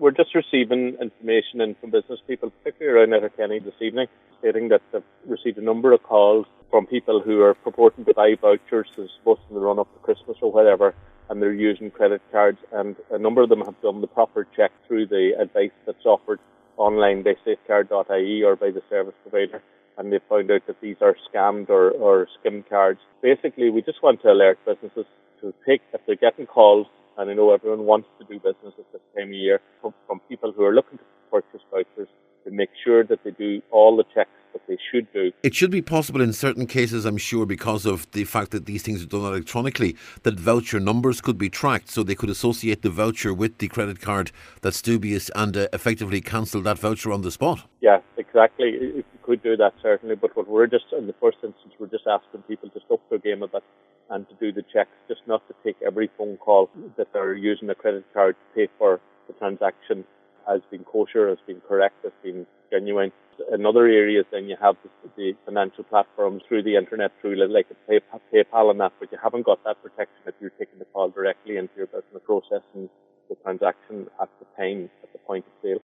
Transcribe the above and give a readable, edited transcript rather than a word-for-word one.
we're just receiving information in from business people, particularly around Letterkenny this evening, stating that they've received a number of calls from people who are purporting to buy vouchers, I suppose, in the run-up to Christmas or whatever, and they're using credit cards, and a number of them have done the proper check through the advice that's offered online by safecard.ie or by the service provider, and they found out that these are scammed or skimmed cards. Basically, we just want to alert businesses to take, if they're getting calls, and I know everyone wants to do business at this time of year, from people who are looking to purchase vouchers, to make sure that they do all the checks that they should do. It should be possible in certain cases, I'm sure, because of the fact that these things are done electronically, that voucher numbers could be tracked, so they could associate the voucher with the credit card that's dubious and effectively cancel that voucher on the spot. Yeah, exactly. You could do that, certainly, but what we're just, in the first instance, we're just asking people to stop their game of it and to do the checks, just not to take every phone call that they're using a credit card to pay for the transaction as being kosher, as being correct, as being genuine. In other areas, then you have the financial platforms through the internet, through like PayPal and that, but you haven't got that protection if you're taking the call directly into your business, processing the transaction at the time, at the point of sale.